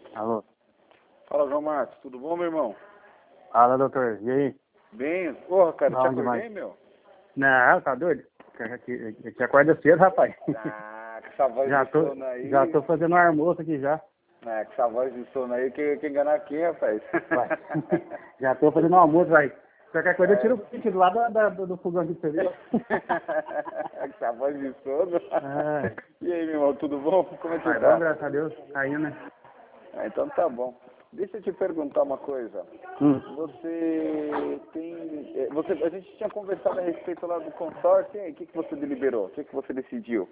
Alô? Fala, João Marcos, tudo bom, meu irmão? Fala, doutor. E aí? Bem, porra, cara, te Bom acordei, demais. meu? Não, tá doido? Eu te acorda cedo, rapaz. Ah, com essa voz Já de tô, sono aí. já tô fazendo um almoço aqui já. Ah, com essa voz de sono aí, que enganar quem, rapaz? Vai. Já tô fazendo um almoço, vai. Qualquer coisa eu É. tiro o print do lado do fogão aqui pra você ver. Com essa voz de sono. É. E aí, meu irmão, tudo bom? Como é que você Vai bom, tá? graças a Deus. Caindo, né? Ah, então tá bom. Deixa eu te perguntar uma coisa. Hum. Você tem... a gente tinha conversado a respeito lá do consórcio, e aí, o que você deliberou? O que você decidiu?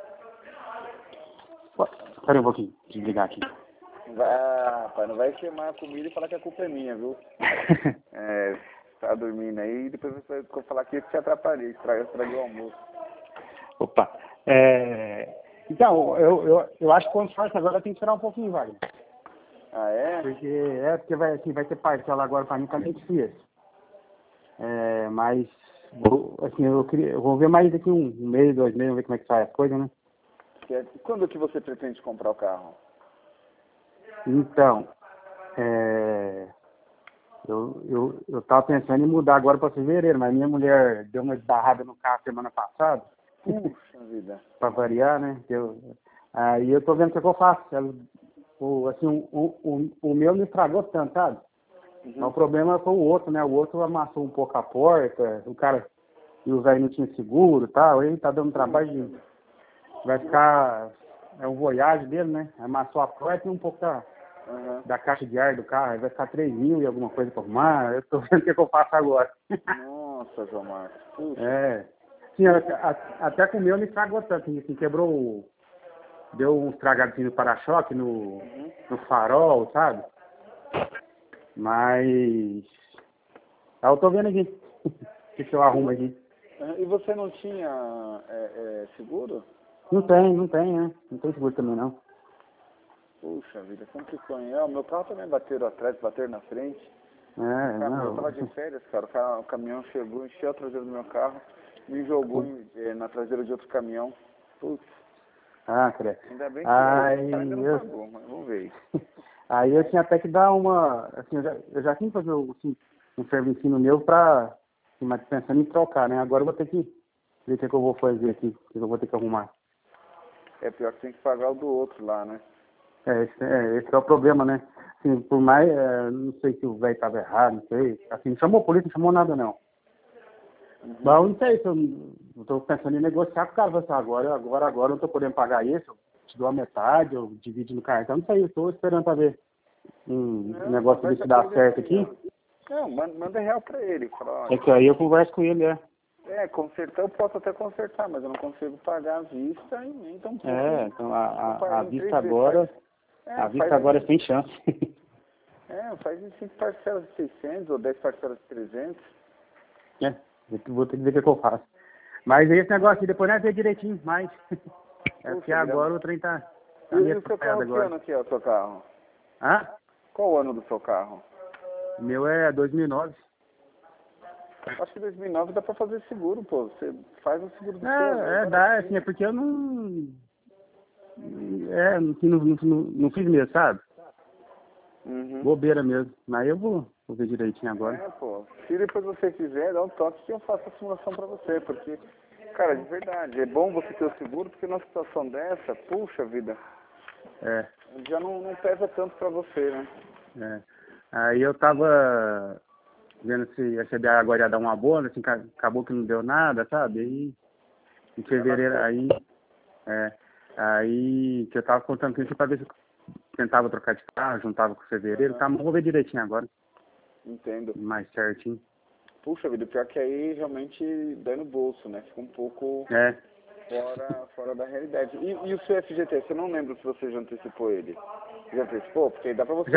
Espera aí um pouquinho, desligar aqui. Rapaz, não vai queimar a comida e falar que a culpa é minha, viu? Tá dormindo aí e depois você vai falar que eu te atrapalhei, estraguei o almoço. Opa. Então, eu acho que o consórcio agora tem que tirar um pouquinho, vai. Ah, é? Porque vai ter parcela agora pra mim, tá meio difícil. Mas, assim, eu vou ver mais daqui um mês, 2 meses, ver como é que sai as coisas, né? Quando que você pretende comprar o carro? Então, eu tava pensando em mudar agora para fevereiro, mas minha mulher deu uma esbarrada no carro semana passada, Puxa vida. para variar, né? Aí eu tô vendo o que eu faço. O meu não estragou tanto, sabe? Mas o problema foi o outro, né? O outro amassou um pouco a porta, o cara ia usar e não tinha seguro e tal, aí tá dando trabalho de... Vai ficar... É o Voyage dele, né? Amassou a porta e um pouco da caixa de ar do carro, aí vai ficar 3 mil e alguma coisa pra arrumar, eu tô vendo o que eu faço agora. Nossa, João Marcos. Puxa. Sim, até com o meu não estragou tanto, assim, quebrou, deu um estragadinho no para-choque, no farol, sabe? Mas... eu tô vendo aqui, o que eu arrumo aqui. E você não tinha seguro? Não tem, né? Não tem seguro também, não. Puxa vida, complicou, hein? O meu carro também bateram atrás, bateram na frente. Eu tava de férias, cara, o caminhão chegou, encheu a traseira do meu carro, me jogou na traseira de outro caminhão. Putz. Credo. Ainda bem que o cara ainda não pagou, mas vamos ver. Aí eu tinha até que dar uma... Assim, eu já tinha que fazer um serviço meu pra... Mas pensando em trocar, né? Agora eu vou ter que ver o que eu vou fazer aqui, o que eu vou ter que arrumar. É pior que tem que pagar o do outro lá, né? Esse é o problema, né? Assim, por mais... não sei se o velho estava errado, não sei. Assim, não chamou a polícia, não chamou nada, não. Mas eu não sei se eu tô pensando em negociar com o cara. Assim, agora eu não tô podendo pagar isso, eu te dou a metade, eu divido no cartão, não sei, eu tô esperando pra ver um negócio desse dar certo aqui. Não, manda real pra ele. Fala, É que aí eu converso com ele, consertar eu posso até consertar, mas eu não consigo pagar à vista e nem tão pouco. Então a vista agora... A vista agora é sem chance. Faz em 5 parcelas de 600 ou 10 parcelas de 300. Vou ter que ver o que eu faço. Mas esse negócio aqui, depois nós vê direitinho, mas... porque agora o trem tá E o seu carro, que ano que é o seu carro? Qual o ano do seu carro? O meu é 2009. Acho que 2009 dá pra fazer seguro, pô. Você faz o seguro do seu. Dá, assim, é porque eu não... não fiz mesmo, sabe? Bobeira mesmo. Mas eu vou ver direitinho agora. Se depois você quiser, dá um toque que eu faço a simulação pra você, porque, cara, de verdade, é bom você ter o seguro, porque numa situação dessa, puxa vida, já não pesa tanto pra você, né? Aí eu tava vendo se a CDA agora ia dar uma boa, assim, acabou que não deu nada, sabe? Aí, em fevereiro, aí que eu tava contando com isso pra ver se eu tentava trocar de carro, juntava com fevereiro, tá? Mas vou ver direitinho agora. Entendo. Mais certinho. Puxa vida, pior que aí realmente dá no bolso, né? Fica um pouco fora da realidade. E o seu FGT, você não lembra se você já antecipou ele? Já antecipou? Porque aí dá pra você...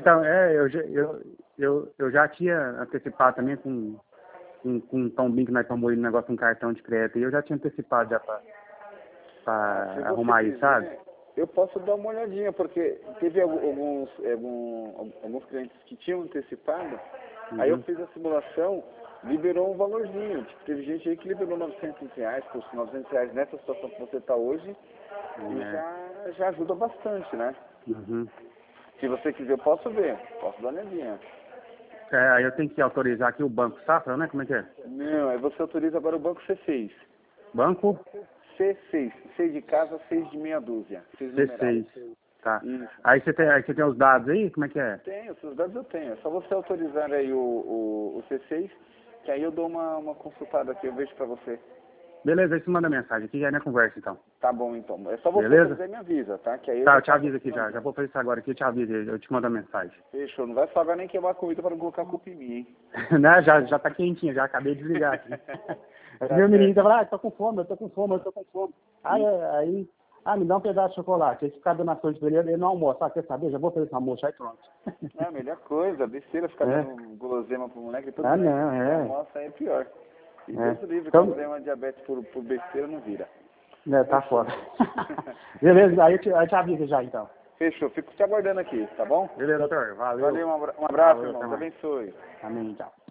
Eu já tinha antecipado também com um tombinho que nós estamos morrendo no negócio, um cartão de crédito, e eu já tinha antecipado já pra arrumar isso, sabe? Eu posso dar uma olhadinha, porque teve alguns clientes que tinham antecipado, aí eu fiz a simulação, liberou um valorzinho. Tipo, teve gente aí que liberou R$900, por R$900 nessa situação que você está hoje, e já ajuda bastante, né? Se você quiser, eu posso ver. Posso dar uma olhadinha. Aí eu tenho que autorizar aqui o Banco Safra, né? Como é que é? Não, aí você autoriza agora o banco C6. Banco? C6. 6 de casa, 6 de meia dúzia. 6 numerais. C6. Tá. Isso. Aí você tem os dados aí? Como é que é? Tenho, os seus dados eu tenho. É só você autorizar aí o C6, que aí eu dou uma consultada aqui, eu vejo pra você. Beleza, aí você manda mensagem aqui, aí na conversa então. Tá bom, então. É só você Beleza? fazer e me avisa, tá? Que aí Tá, eu te aviso aqui já. Já vou fazer isso agora aqui, eu te aviso, eu te mando a mensagem. Fechou. Não vai pagar nem queimar a comida para não colocar a culpa em mim, hein? Né? Já tá quentinho, já acabei de desligar aqui. Meu menino tava lá, tô com fome, eu tô com fome. Aí, me dá um pedaço de chocolate. Aí se ficar dando as coisas pra ele não almoça. Quer saber? Já vou fazer esse almoço, aí pronto. É a melhor coisa, besteira ficar dando guloseima pro moleque. Todo não, é. Almoça aí é pior. E Deus livre, Então, problema de diabetes por besteira não vira. Tá foda. Beleza, aí eu te aviso já então. Fechou, fico te aguardando aqui, tá bom? Beleza, doutor. Valeu. Valeu, um abraço, Valeu, irmão. Deus abençoe. Amém, tchau.